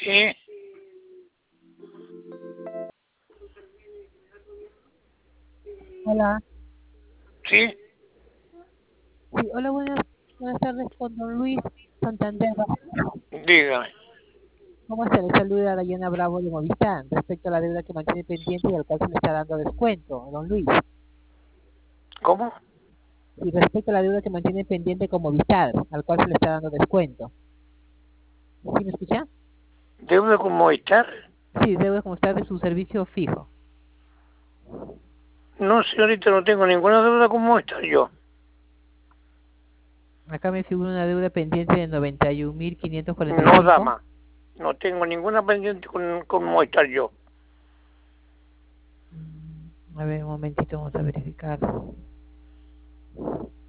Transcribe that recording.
Sí, Hola. sí, Sí, hola, buenas tardes con don Luis Santander. dígame. ¿Cómo se le saluda Dayana Bravo de Movistar respecto a la deuda que mantiene pendiente y al cual se le está dando descuento, don Luis? ¿Cómo? Y respecto a la deuda que mantiene pendiente con Movistar, al cual se le está dando descuento. ¿Sí me escucha? ¿Deuda con Movistar? Sí, deuda como está de su servicio fijo. No, señorita, no tengo ninguna deuda con Movistar yo. Acá me figura una deuda pendiente de No, 91.545. dama. No tengo ninguna pendiente con Movistar yo. A ver, un momentito, vamos a verificar.